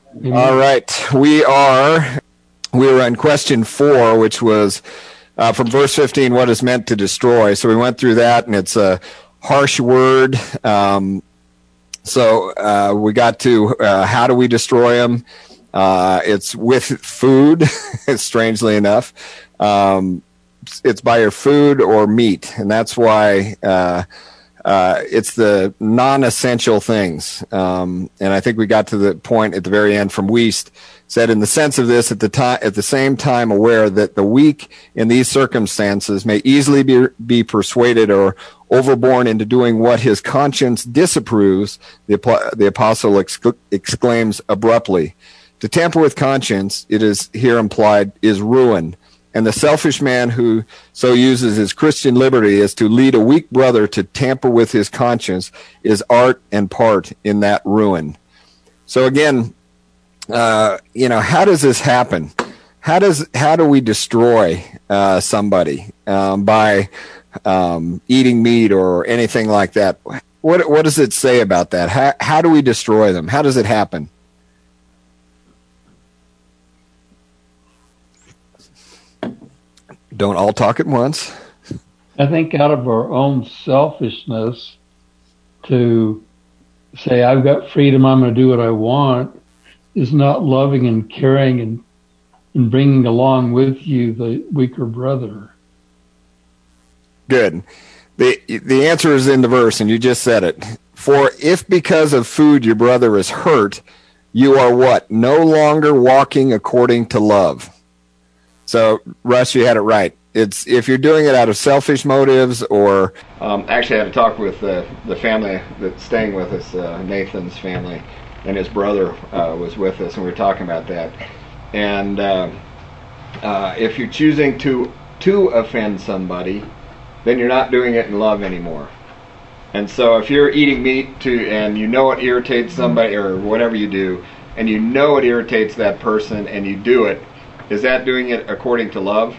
All right, we were on question 4, which was from verse 15, what is meant to destroy. So we went through that, and it's a harsh word. So we got to how do we destroy them? It's with food, strangely enough. It's by your food or meat, and that's why it's the non-essential things. And I think we got to the point at the very end from Wiest, said, in the sense of this, at the same time aware that the weak in these circumstances may easily be persuaded or overborne into doing what his conscience disapproves, the apostle exclaims abruptly. To tamper with conscience, it is here implied, is ruin. And the selfish man who so uses his Christian liberty as to lead a weak brother to tamper with his conscience is art and part in that ruin. So again, how does this happen? How do we destroy somebody by eating meat or anything like that? What does it say about that? How do we destroy them? How does it happen? Don't all talk at once. I think out of our own selfishness to say, I've got freedom, I'm going to do what I want, is not loving and caring and bringing along with you the weaker brother. Good. The answer is in the verse, and you just said it. For if because of food your brother is hurt, you are what? No longer walking according to love. So, Russ, you had it right. It's if you're doing it out of selfish motives or... actually, I had a talk with the family that's staying with us, Nathan's family, and his brother was with us, and we were talking about that. And if you're choosing to offend somebody, then you're not doing it in love anymore. And so if you're eating meat and you know it irritates somebody or whatever you do, and you know it irritates that person and you do it, is that doing it according to love?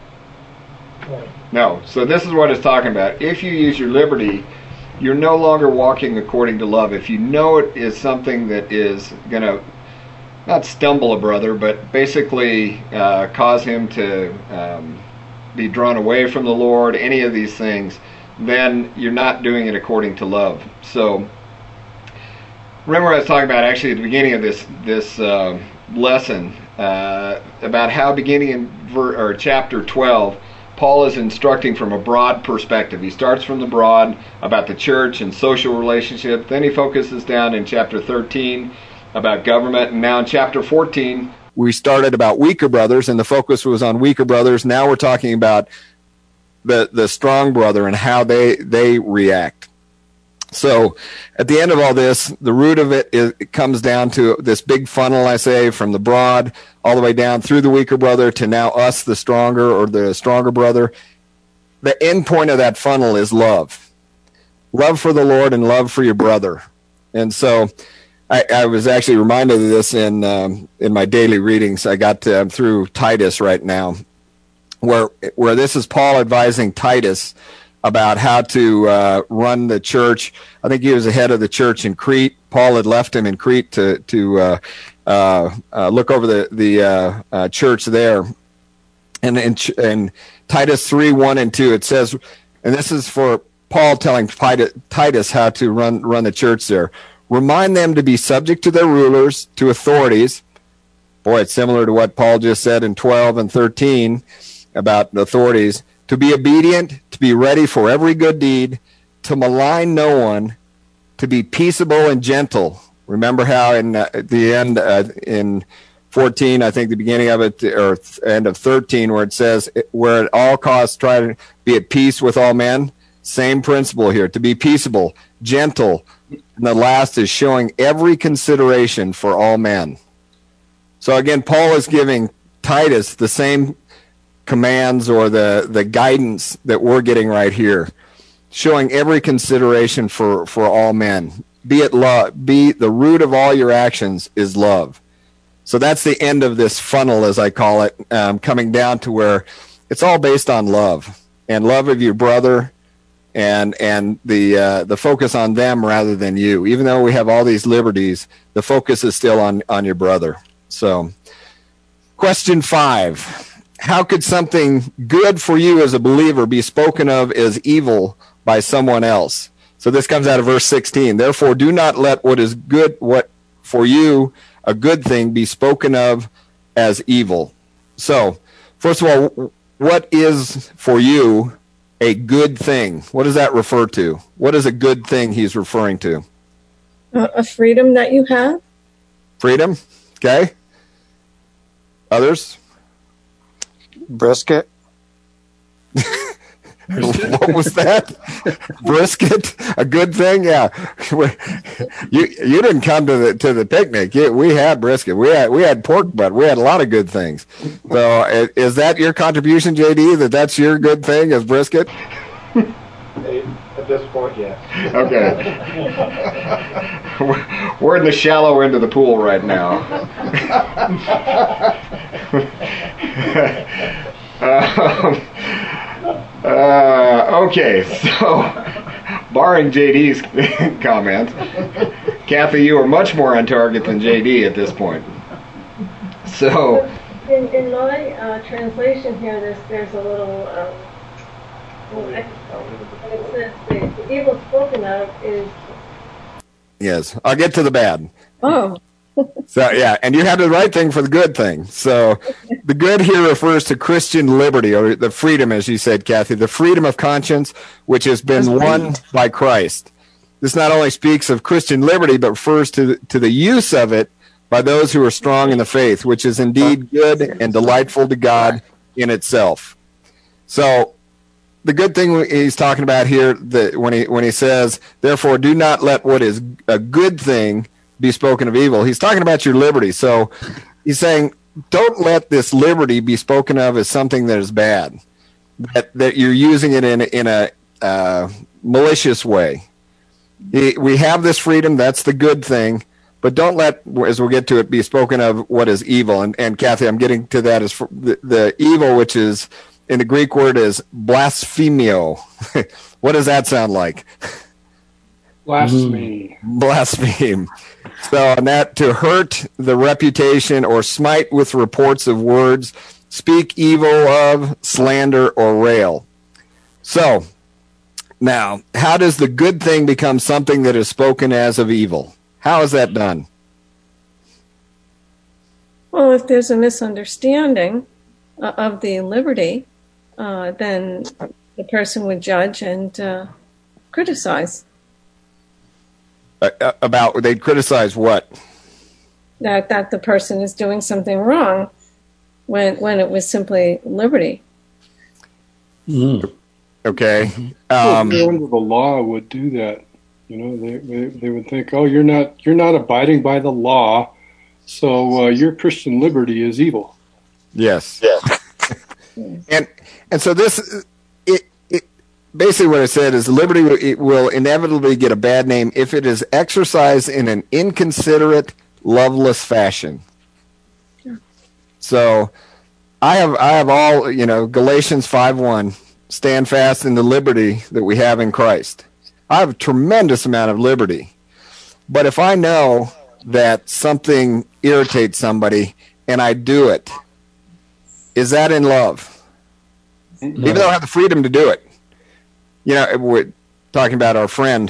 No. So this is what it's talking about. If you use your liberty, you're no longer walking according to love. If you know it is something that is going to not stumble a brother, but basically cause him to be drawn away from the Lord, any of these things, then you're not doing it according to love. So remember I was talking about actually at the beginning of this lesson about how beginning in chapter 12, Paul is instructing from a broad perspective. He starts from the broad about the church and social relationship. Then he focuses down in chapter 13 about government. And now in chapter 14, we started about weaker brothers, and the focus was on weaker brothers. Now we're talking about the strong brother and how they react. So at the end of all this, the root of it comes down to this big funnel, I say, from the broad all the way down through the weaker brother to now us, the stronger or the stronger brother. The end point of that funnel is love. Love for the Lord and love for your brother. And so I was actually reminded of this in my daily readings. I got through Titus right now, where this is Paul advising Titus about how to run the church. I think he was the head of the church in Crete. Paul had left him in Crete to look over the church there. And in Titus 3:1 and 2, it says, and this is for Paul telling Titus how to run the church there. Remind them to be subject to their rulers, to authorities. Boy, it's similar to what Paul just said in 12 and 13 about the authorities. To be obedient, to be ready for every good deed, to malign no one, to be peaceable and gentle. Remember how in the end, in 14, I think the beginning of it, or end of 13, where it says, where at all costs try to be at peace with all men? Same principle here, to be peaceable, gentle. And the last is showing every consideration for all men. So again, Paul is giving Titus the same commands or the guidance that we're getting right here, showing every consideration for all men. Be it love. Be the root of all your actions is love. So that's the end of this funnel, as I call it, coming down to where it's all based on love and love of your brother and the focus on them rather than you. Even though we have all these liberties, the focus is still on your brother. So, question 5. How could something good for you as a believer be spoken of as evil by someone else? So this comes out of verse 16. Therefore, do not let what is good, what for you a good thing, be spoken of as evil. So, first of all, what is for you a good thing? What does that refer to? What is a good thing he's referring to? A freedom that you have. Freedom? Okay. Others? Brisket. What was that? Brisket? A good thing? Yeah. You didn't come to the picnic. We had brisket. We had pork butt. We had a lot of good things. So is that your contribution, JD? That's your good thing is brisket? At this point, yes. Okay. We're in the shallow end of the pool right now. Okay, so barring JD's comments, Kathy, you are much more on target than JD at this point. So, in my translation here, there's a little. It says the evil spoken of is. Yes, I'll get to the bad. Oh. So yeah, and you have the right thing for the good thing. So the good here refers to Christian liberty, or the freedom, as you said, Kathy, the freedom of conscience, which has been won by Christ. This not only speaks of Christian liberty, but refers to the use of it by those who are strong in the faith, which is indeed good and delightful to God in itself. So the good thing he's talking about here, that when he says, therefore, do not let what is a good thing be spoken of evil. He's talking about your liberty. So he's saying, don't let this liberty be spoken of as something that is bad, that you're using it in a malicious way. We have this freedom. That's the good thing. But don't let, as we'll get to it, be spoken of what is evil. And Kathy, I'm getting to that as the evil, which is in the Greek word is blasphemio. What does that sound like? Blasphemy. Blaspheme. So, and that to hurt the reputation or smite with reports of words, speak evil of, slander, or rail. So, now, how does the good thing become something that is spoken as of evil? How is that done? Well, if there's a misunderstanding of the liberty, then the person would judge and criticize. They'd criticize what? That the person is doing something wrong when it was simply liberty. Okay. Under the law would do that. You know, they would think, oh, you're not abiding by the law, so your Christian liberty is evil. Yes. And so this, it basically what I said is liberty it will inevitably get a bad name if it is exercised in an inconsiderate, loveless fashion. Sure. So I have all, Galatians 5:1, stand fast in the liberty that we have in Christ. I have a tremendous amount of liberty. But if I know that something irritates somebody and I do it, is that in love? No. Even though I have the freedom to do it. We're talking about our friend.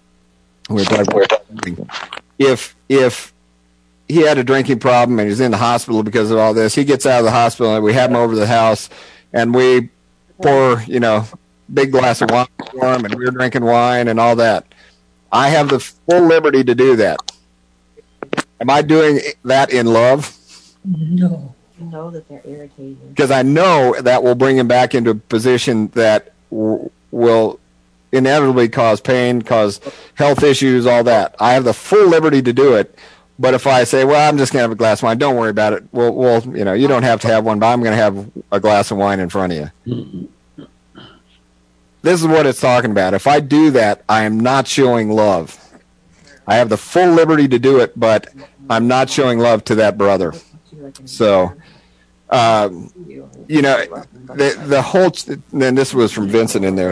If he had a drinking problem and he's in the hospital because of all this, he gets out of the hospital and we have him over to the house and we pour, big glass of wine for him and we're drinking wine and all that. I have the full liberty to do that. Am I doing that in love? No. You know that they're irritating. Because I know that will bring him back into a position that will inevitably cause pain, cause health issues, all that. I have the full liberty to do it. But if I say, well, I'm just going to have a glass of wine, don't worry about it. Well, you don't have to have one, but I'm going to have a glass of wine in front of you. Mm-hmm. This is what it's talking about. If I do that, I am not showing love. I have the full liberty to do it, but I'm not showing love to that brother. So, the whole, then this was from Vincent in there.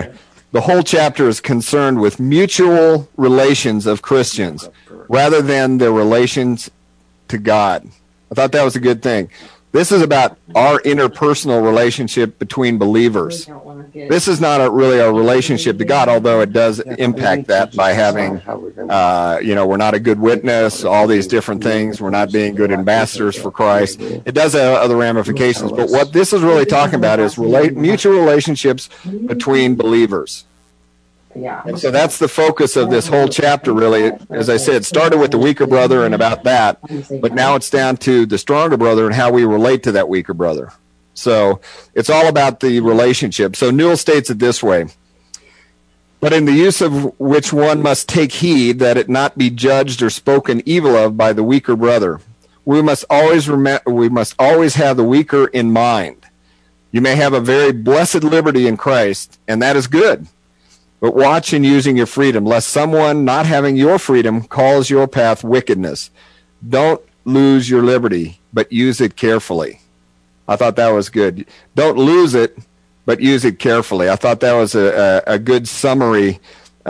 the whole chapter is concerned with mutual relations of Christians rather than their relations to God. I thought that was a good thing. This is about our interpersonal relationship between believers. This is not really our relationship to God, although it does impact that by having, we're not a good witness, all these different things. We're not being good ambassadors for Christ. It does have other ramifications. But what this is really talking about is mutual relationships between believers. And so that's the focus of this whole chapter, really. As I said, it started with the weaker brother and about that, but now it's down to the stronger brother and how we relate to that weaker brother. So it's all about the relationship. So Newell states it this way: but in the use of which one must take heed that it not be judged or spoken evil of by the weaker brother. We must always have the weaker in mind. You may have a very blessed liberty in Christ, and that is good. But watch in using your freedom, lest someone not having your freedom calls your path wickedness. Don't lose your liberty, but use it carefully. I thought that was good. Don't lose it, but use it carefully. I thought that was a good summary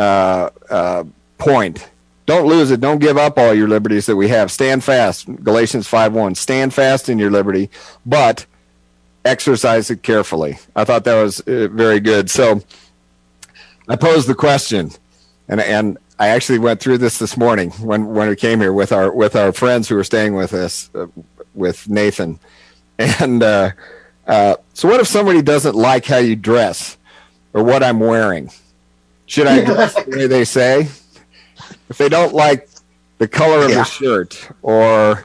point. Don't lose it. Don't give up all your liberties that we have. Stand fast. Galatians 5:1. Stand fast in your liberty, but exercise it carefully. I thought that was very good. So I posed the question, and I actually went through this morning when we came here with our friends who were staying with us, with Nathan. And so what if somebody doesn't like how you dress or what I'm wearing? Should I dress the way they say? If they don't like the color of the shirt or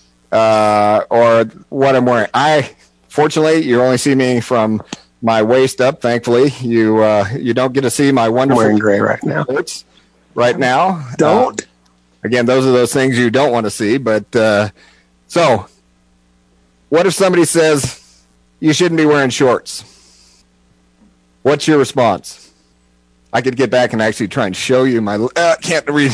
what I'm wearing, fortunately, you only see me from my waist up. Thankfully, you don't get to see my wonderful wearing gray right now. Shirts right now. Don't. Again, those are those things you don't want to see. But so, what if somebody says you shouldn't be wearing shorts? What's your response? I could get back and actually try and show you my. Can't read.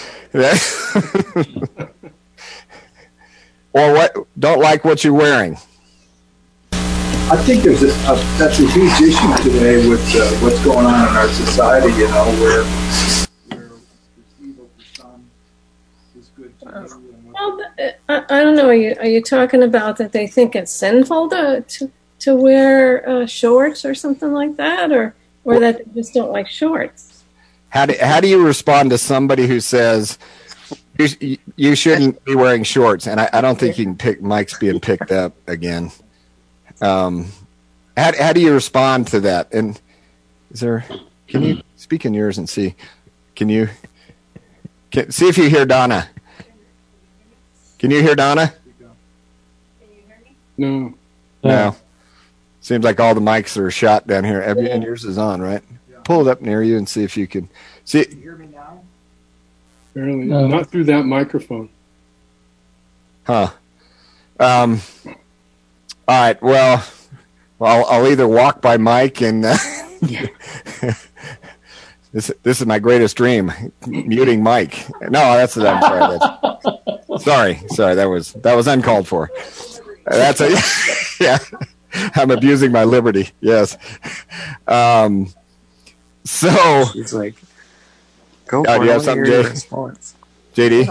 Or what? Don't like what you're wearing. I think that's a huge issue today with what's going on in our society, where evil for some is good for you. Well, I don't know. Are you talking about that they think it's sinful to wear shorts or something like that, or that they just don't like shorts? How do you respond to somebody who says you shouldn't be wearing shorts? And I don't think you can pick. Mike's being picked up again. How do you respond to that? And can you speak in yours and see? See if you hear Donna. Can you hear Donna? No. No. Seems like all the mics are shot down here. And yours is on, right? Yeah. Pull it up near you and see if you can see. Can you hear me now? Barely. Not through that microphone. Huh. All right. Well, I'll either walk by Mike and this is my greatest dream, muting Mike. No, I'm sorry. Sorry, that was uncalled for. Yeah. I'm abusing my liberty. Yes. So he's like, go do you have something, JD?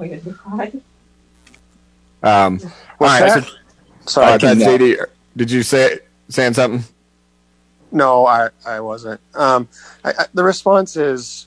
All right. Sorry, JD, did you saying something? No, I wasn't. The response is,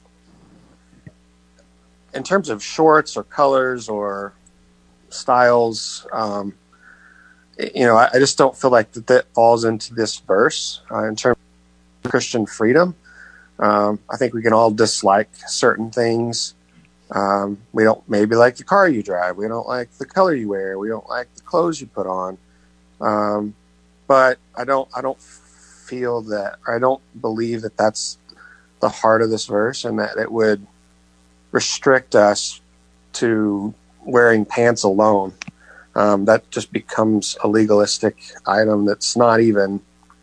in terms of shorts or colors or styles, I just don't feel like that falls into this verse in terms of Christian freedom. I think we can all dislike certain things. We don't maybe like the car you drive. We don't like the color you wear. We don't like the clothes you put on. But I don't feel that, or I don't believe that that's the heart of this verse, and that it would restrict us to wearing pants alone. That just becomes a legalistic item. That's not even.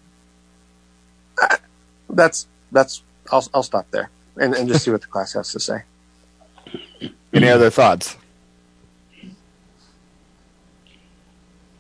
I'll stop there and just see what the class has to say. Any other thoughts?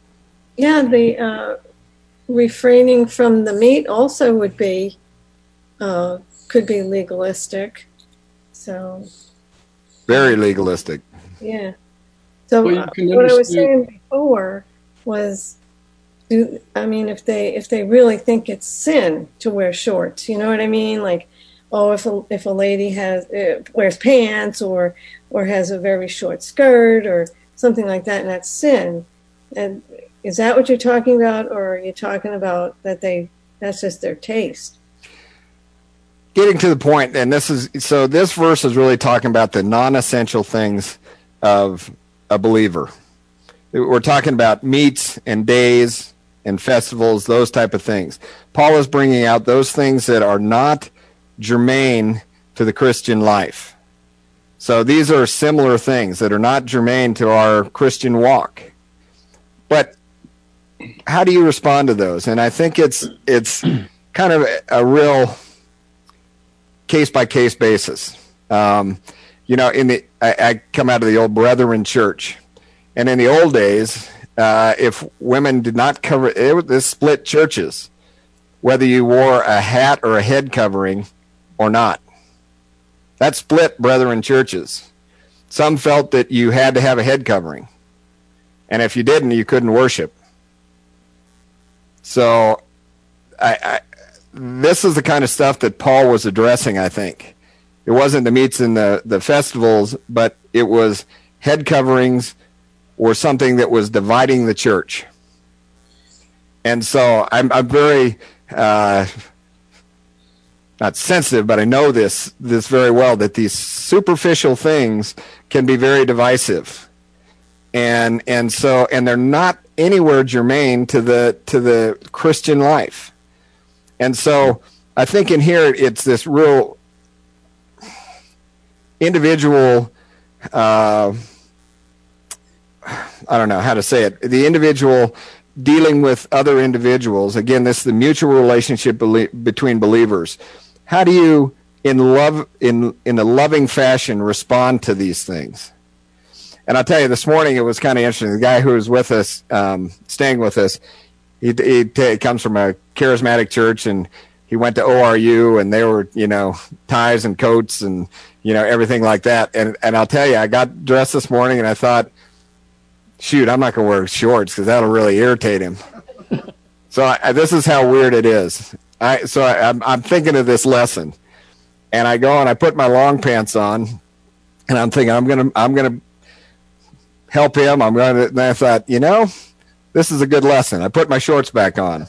Yeah, the refraining from the meat also would be could be legalistic. So very legalistic. Yeah. So Well, you can what I was understand- saying before was, if they really think it's sin to wear shorts, you know what I mean? Like, oh, if a lady wears pants or has a very short skirt or something like that, and that's sin. And is that what you're talking about, or are you talking about that's just their taste? Getting to the point, and this verse is really talking about the non-essential things of a believer. We're talking about meats and days and festivals, those type of things. Paul is bringing out those things that are not germane to the Christian life. So these are similar things that are not germane to our Christian walk. But how do you respond to those? And I think it's kind of a real case-by-case basis. I come out of the old Brethren church, and in the old days, if women did not cover, this split churches, whether you wore a hat or a head covering or not. That split Brethren churches. Some felt that you had to have a head covering, and if you didn't, you couldn't worship. So this is the kind of stuff that Paul was addressing, I think. It wasn't the meats and the festivals, but it was head coverings or something that was dividing the church. And so I'm very, not sensitive, but I know this very well, that these superficial things can be very divisive. And they're not anywhere germane to the Christian life. And so I think in here it's this real individual, I don't know how to say it, the individual dealing with other individuals. Again, this is the mutual relationship between believers. How do you, in a loving fashion, respond to these things? And I'll tell you, this morning it was kind of interesting. The guy who was with us, staying with us, he comes from a charismatic church, and he went to ORU, and they were, ties and coats and, everything like that. And I'll tell you, I got dressed this morning, and I thought, shoot, I'm not going to wear shorts because that'll really irritate him. So this is how weird it is. I'm thinking of this lesson, and I go and I put my long pants on, and I'm thinking I'm gonna help him. And I thought, this is a good lesson. I put my shorts back on,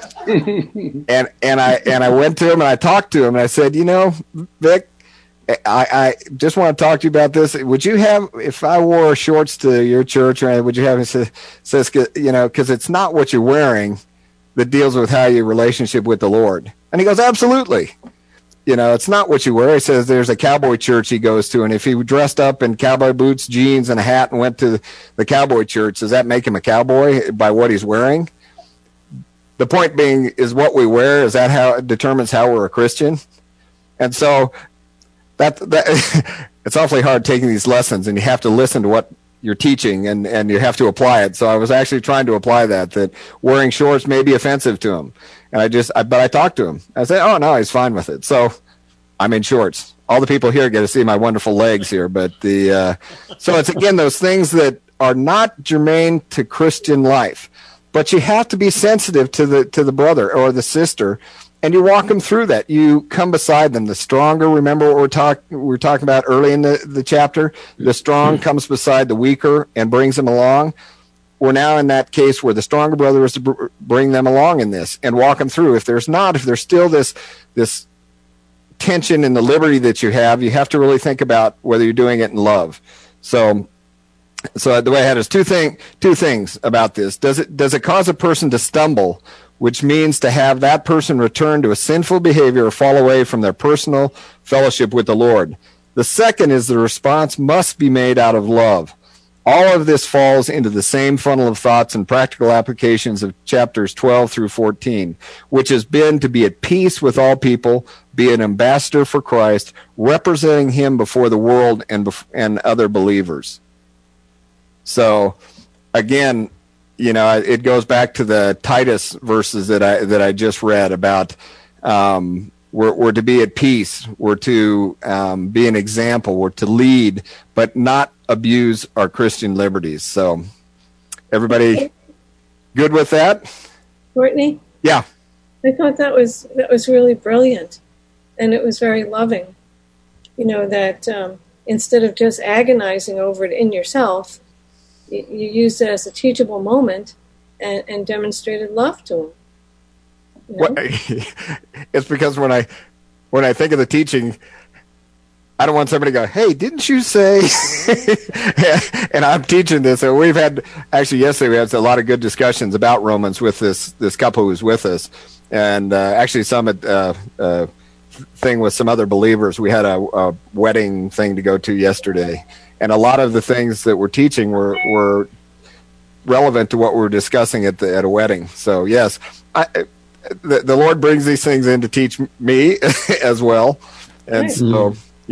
and I went to him and I talked to him and I said, Vic, I just want to talk to you about this. Would you have, if I wore shorts to your church, or would you have? He says, because it's not what you're wearing that deals with how your relationship with the Lord. And he goes, absolutely. It's not what you wear. He says there's a cowboy church he goes to, and if he dressed up in cowboy boots, jeans, and a hat and went to the cowboy church, does that make him a cowboy by what he's wearing? The point being is what we wear, is that how it determines how we're a Christian? And so that it's awfully hard taking these lessons, and you have to listen to what you're teaching, and you have to apply it. So I was actually trying to apply that wearing shorts may be offensive to him. And but I talked to him. I said, oh, no, he's fine with it. So I'm in shorts. All the people here get to see my wonderful legs here. But so it's, again, those things that are not germane to Christian life. But you have to be sensitive to the brother or the sister, and you walk them through that. You come beside them. The stronger, remember what we're talking about early in the chapter? The strong comes beside the weaker and brings them along. We're now in that case where the stronger brother is to bring them along in this and walk them through. If there's still this tension in the liberty that you have to really think about whether you're doing it in love. So the way I had is two things about this. Does it cause a person to stumble, which means to have that person return to a sinful behavior or fall away from their personal fellowship with the Lord? The second is the response must be made out of love. All of this falls into the same funnel of thoughts and practical applications of chapters 12 through 14, which has been to be at peace with all people, be an ambassador for Christ, representing him before the world and other believers. So, again, it goes back to the Titus verses that I just read about We're to be at peace. We're to be an example. We're to lead, but not abuse our Christian liberties. So, everybody good with that? Courtney? Yeah. I thought that was really brilliant, and it was very loving. You know, that instead of just agonizing over it in yourself, you used it as a teachable moment and demonstrated love to him. You know? It's because when I think of the teaching, I don't want somebody to go, "Hey, didn't you say?" And I'm teaching this, and we've had actually yesterday we had a lot of good discussions about Romans with this couple who was with us, and actually some thing with some other believers. We had a wedding thing to go to yesterday, and a lot of the things that we're teaching were relevant to what we were discussing at a wedding. So yes, the Lord brings these things in to teach me as well, and so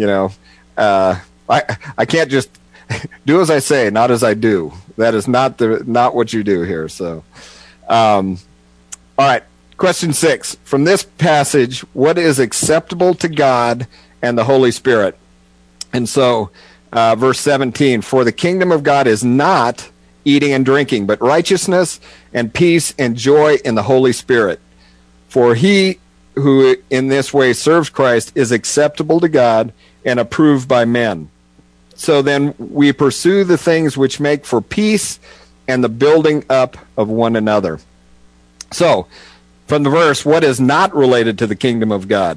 I can't just do as I say, not as I do. That is not what you do here. So, all right. Question 6. From this passage, what is acceptable to God and the Holy Spirit? And so, verse 17, for the kingdom of God is not eating and drinking, but righteousness and peace and joy in the Holy Spirit. For he who in this way serves Christ is acceptable to God and approved by men. So then we pursue the things which make for peace and the building up of one another. So, from the verse, what is not related to the kingdom of God?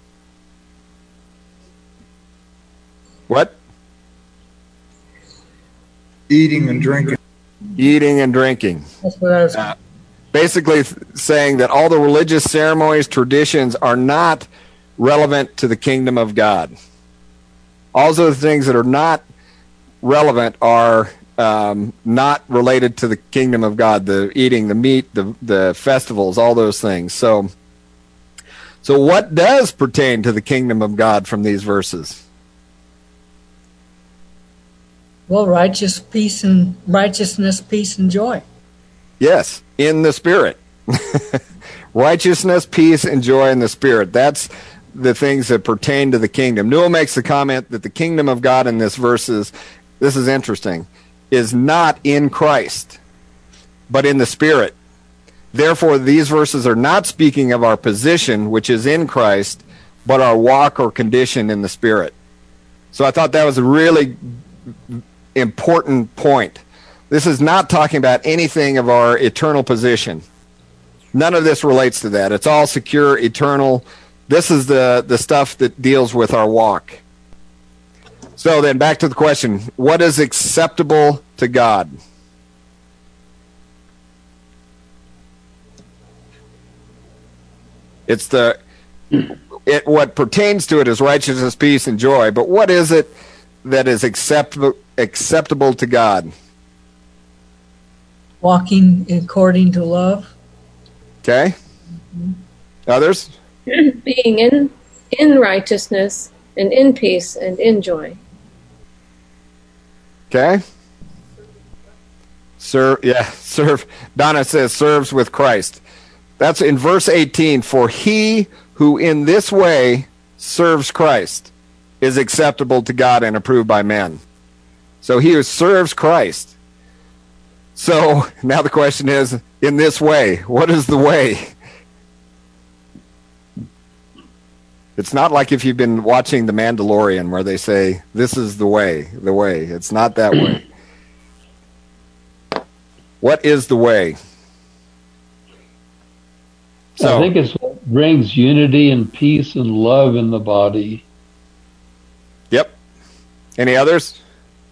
What? Eating and drinking. Eating and drinking. That's what I was. Basically saying that all the religious ceremonies, traditions are not relevant to the kingdom of God. All the things that are not relevant are not related to the kingdom of God, the eating, the meat, the festivals, all those things. So what does pertain to the kingdom of God from these verses? Well, righteousness, peace, and joy. Yes, in the Spirit. Righteousness, peace, and joy in the Spirit. That's the things that pertain to the kingdom. Newell makes the comment that the kingdom of God in this verses, this is interesting, is not in Christ, but in the Spirit. Therefore, these verses are not speaking of our position, which is in Christ, but our walk or condition in the Spirit. So I thought that was a really important point. This is not talking about anything of our eternal position. None of this relates to that. It's all secure, eternal. This is the stuff that deals with our walk. So then back to the question, what is acceptable to God? What pertains to it is righteousness, peace, and joy, but what is it that is acceptable to God? Walking according to love. Okay. Others? Being in righteousness and in peace and in joy. Okay. Serve. Donna says serves with Christ. That's in verse 18. For he who in this way serves Christ is acceptable to God and approved by men. So he who serves Christ. So now the question is, in this way, what is the way? It's not like if you've been watching The Mandalorian where they say, this is the way. It's not that way. What is the way? So, I think it's what brings unity and peace and love in the body. Yep. Any others?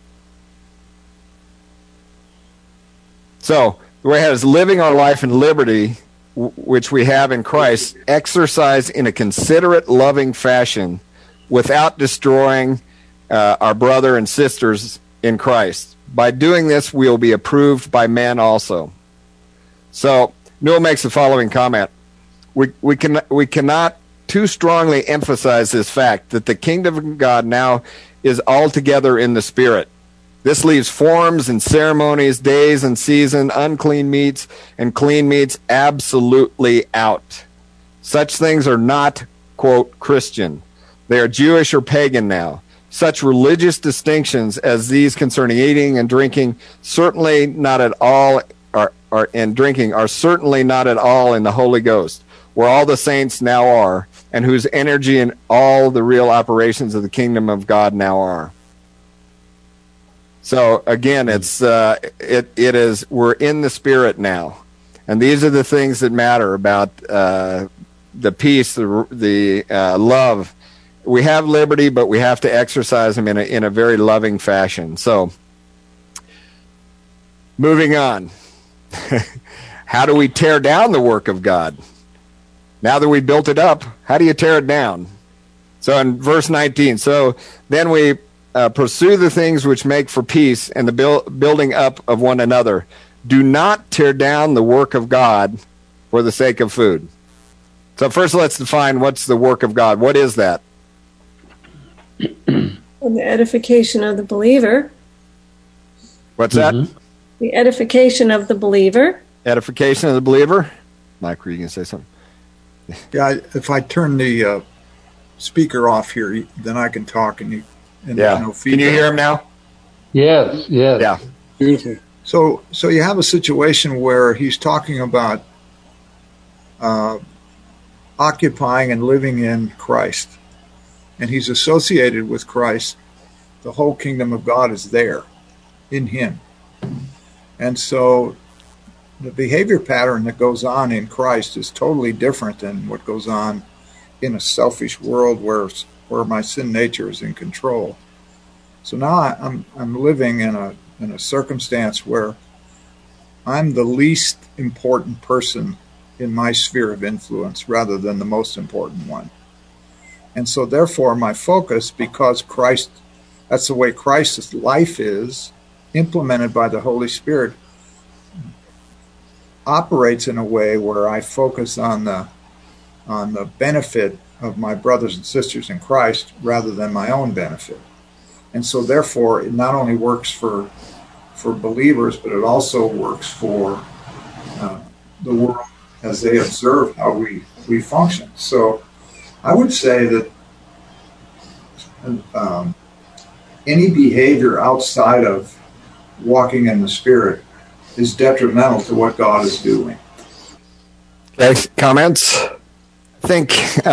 So, the way it is living our life in liberty, which we have in Christ, exercised in a considerate, loving fashion without destroying our brother and sisters in Christ. By doing this, we will be approved by men also. So, Newell makes the following comment. We cannot too strongly emphasize this fact that the kingdom of God now is altogether in the Spirit. This leaves forms and ceremonies, days and season, unclean meats and clean meats absolutely out. Such things are not quote, Christian. They are Jewish or pagan now. Such religious distinctions as these concerning eating and drinking certainly not at all and drinking are certainly not at all in the Holy Ghost, where all the saints now are, and whose energy and all the real operations of the kingdom of God now are. So again, it's it is we're in the Spirit now, and these are the things that matter about the peace, the love. We have liberty, but we have to exercise them in a very loving fashion. So, moving on. How do we tear down the work of God? Now that we built it up, how do you tear it down? So in verse 19, so then we pursue the things which make for peace and the building up of one another. Do not tear down the work of God for the sake of food. So first let's define what's the work of God. What is that? Well, the edification of the believer. What's that? The edification of the believer. Edification of the believer. Mike, were you going to say something? Yeah, if I turn the speaker off here, then I can talk and there's no feedback. Can you hear him now? Yes. Yeah. Beautiful. So you have a situation where he's talking about occupying and living in Christ, and he's associated with Christ. The whole kingdom of God is there in him. And so the behavior pattern that goes on in Christ is totally different than what goes on in a selfish world where my sin nature is in control. So now I'm living in a circumstance where I'm the least important person in my sphere of influence rather than the most important one. And so therefore my focus, because Christ, that's the way Christ's life is, implemented by the Holy Spirit, operates in a way where I focus on the benefit of my brothers and sisters in Christ rather than my own benefit. And so therefore it not only works for believers, but it also works for the world as they observe how we function. So I would say that any behavior outside of walking in the Spirit is detrimental to what God is doing. Okay, comments? I think,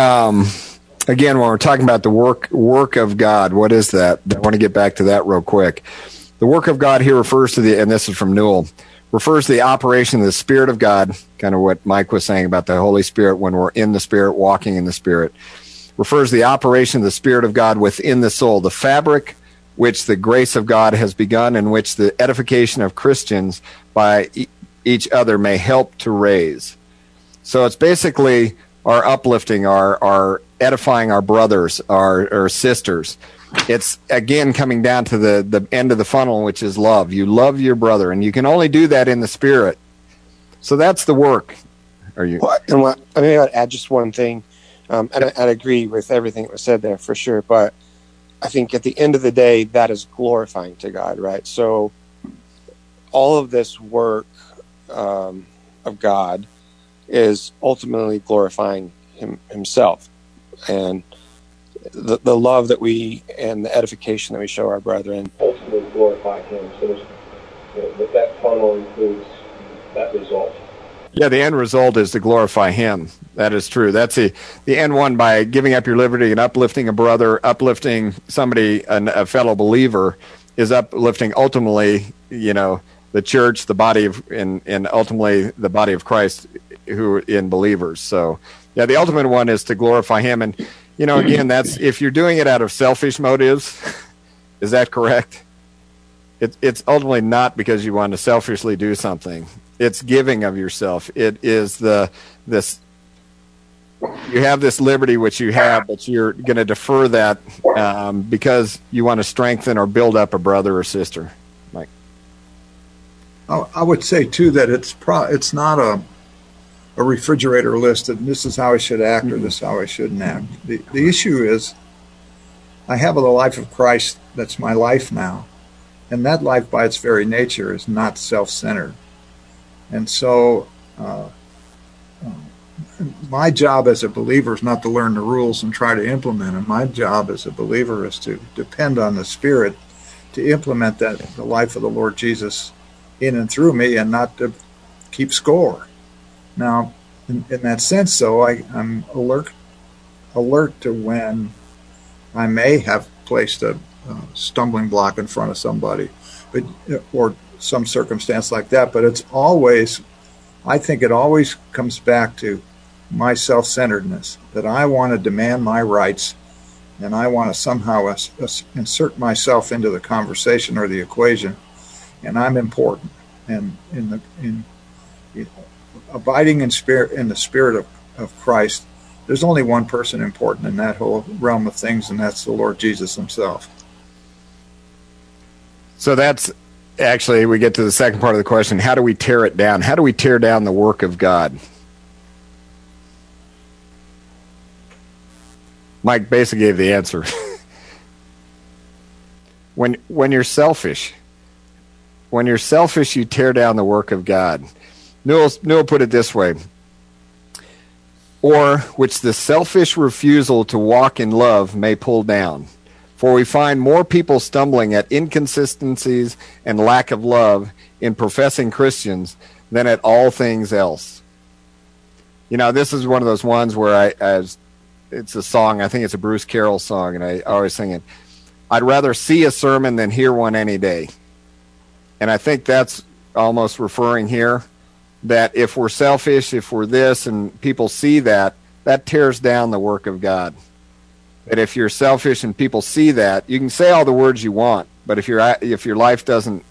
again, when we're talking about the work of God, what is that? I want to get back to that real quick. The work of God here refers to and this is from Newell, refers to the operation of the Spirit of God, kind of what Mike was saying about the Holy Spirit when we're in the Spirit, walking in the Spirit, refers to the operation of the Spirit of God within the soul, the fabric which the grace of God has begun and which the edification of Christians by each other may help to raise. So it's basically our uplifting, our edifying our brothers, our sisters. It's, again, coming down to the end of the funnel, which is love. You love your brother, and you can only do that in the Spirit. So that's the work. I mean, I'd add just one thing. I'd agree with everything that was said there for sure, but I think at the end of the day, that is glorifying to God, right? So all of this work of God is ultimately glorifying himself. And the love that and the edification that we show our brethren ultimately glorify him. So that funnel includes that result. Yeah, the end result is to glorify him. That is true. That's the end one, by giving up your liberty and uplifting a brother, uplifting somebody, a fellow believer, is uplifting ultimately, the church, the body of, and ultimately the body of Christ who in believers. So, yeah, the ultimate one is to glorify him. And, again, that's, if you're doing it out of selfish motives, is that correct? It's ultimately not because you want to selfishly do something. It's giving of yourself. It is this. You have this liberty which you have, but you're going to defer that because you want to strengthen or build up a brother or sister. Mike, I would say too that it's not a refrigerator list that this is how I should act or this is how I shouldn't act. The issue is I have the life of Christ that's my life now, and that life by its very nature is not self-centered. And so my job as a believer is not to learn the rules and try to implement them. My job as a believer is to depend on the Spirit to implement that the life of the Lord Jesus in and through me, and not to keep score. Now, in that sense, though, I'm alert to when I may have placed a stumbling block in front of somebody, or some circumstance like that. But it's always, I think it always comes back to my self-centeredness, that I want to demand my rights, and I want to somehow insert myself into the conversation or the equation, and I'm important. And in abiding in the spirit of Christ, there's only one person important in that whole realm of things, and that's the Lord Jesus himself. So that's actually, we get to the second part of the question. How do we tear it down? How do we tear down the work of God? Mike basically gave the answer. When you're selfish, you tear down the work of God. Newell put it this way: or which the selfish refusal to walk in love may pull down. For we find more people stumbling at inconsistencies and lack of love in professing Christians than at all things else. You know, this is one of those ones where it's a song, I think it's a Bruce Carroll song, and I always sing it. I'd rather see a sermon than hear one any day. And I think that's almost referring here that if we're selfish, if we're this, and people see that tears down the work of God. That if you're selfish and people see that, you can say all the words you want, but if your life doesn't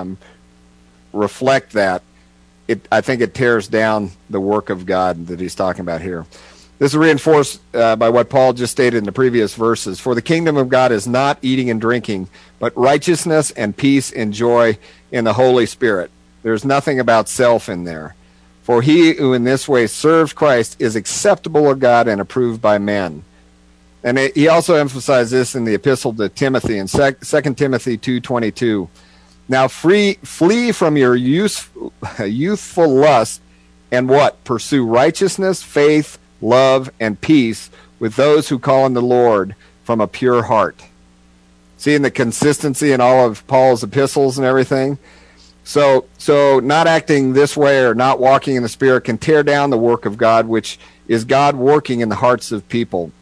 reflect that, I think it tears down the work of God that he's talking about here. This is reinforced by what Paul just stated in the previous verses. For the kingdom of God is not eating and drinking, but righteousness and peace and joy in the Holy Spirit. There's nothing about self in there. For he who in this way serves Christ is acceptable of God and approved by men. And he also emphasized this in the epistle to Timothy in 2 Timothy 2:22. Now flee from your youthful lust, and what? Pursue righteousness, faith, love, and peace with those who call on the Lord from a pure heart. Seeing the consistency in all of Paul's epistles and everything. So not acting this way or not walking in the Spirit can tear down the work of God, which is God working in the hearts of people.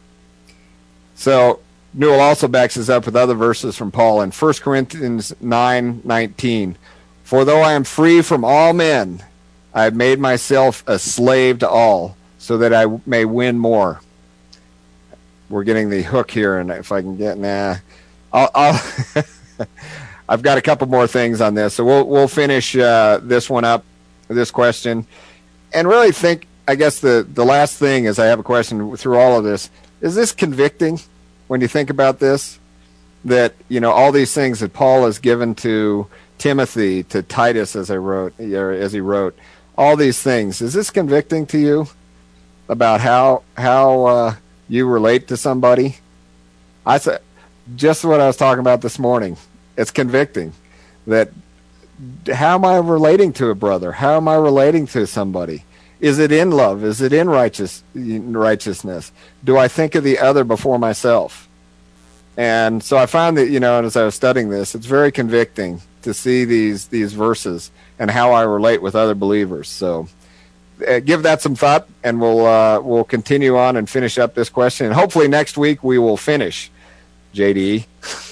So Newell also backs this up with other verses from Paul in 1 Corinthians 9:19. For though I am free from all men, I have made myself a slave to all, so that I may win more. We're getting the hook here, and if I can get, I'll I've got a couple more things on this, so we'll finish this one up, this question, and really think. I guess the last thing is I have a question through all of this. Is this convicting when you think about this? That, you know, all these things that Paul has given to Timothy, to Titus, as he wrote, all these things. Is this convicting to you about how you relate to somebody? I said just what I was talking about this morning. It's convicting that how am I relating to a brother? How am I relating to somebody? Is it in love? Is it in righteousness? Do I think of the other before myself? And so I found that, you know, as I was studying this, it's very convicting to see these verses and how I relate with other believers. So give that some thought, and we'll continue on and finish up this question. And hopefully next week we will finish, JD.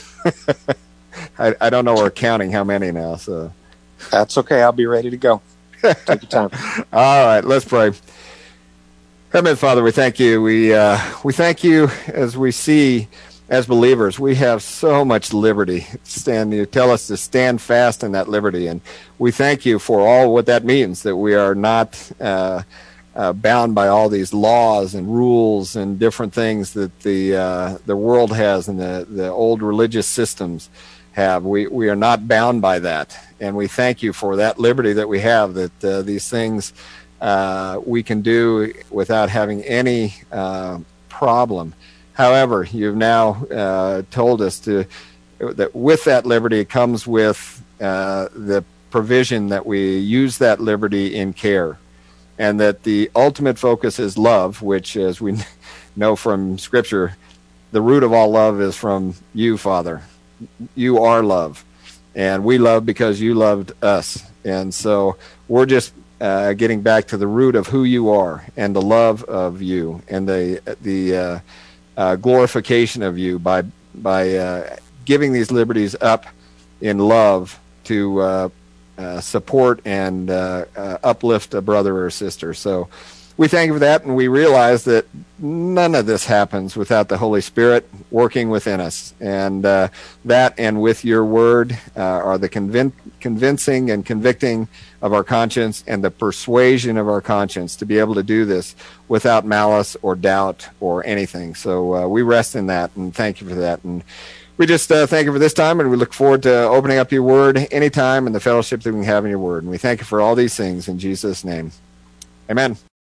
I don't know, we're counting how many now. So that's okay. I'll be ready to go. Take your time. All right, let's pray. Heavenly Father, we thank you. We thank you as we see as believers, we have so much liberty. You tell us to stand fast in that liberty, and we thank you for all what that means, that we are not bound by all these laws and rules and different things that the world has and the old religious systems have. We are not bound by that, and we thank you for that liberty that we have, that these things we can do without having any problem. However, you've now told us that with that liberty comes with the provision that we use that liberty in care, and that the ultimate focus is love, which, as we know from Scripture, the root of all love is from you, Father. You are love, and we love because you loved us. And so we're just getting back to the root of who you are, and the love of you, and the glorification of you by giving these liberties up in love to support and uplift a brother or sister. So we thank you for that, and we realize that none of this happens without the Holy Spirit working within us. And that, and with your word, are the convincing and convicting of our conscience and the persuasion of our conscience to be able to do this without malice or doubt or anything. So we rest in that, and thank you for that. And we just thank you for this time, and we look forward to opening up your word anytime and the fellowship that we can have in your word. And we thank you for all these things in Jesus' name. Amen.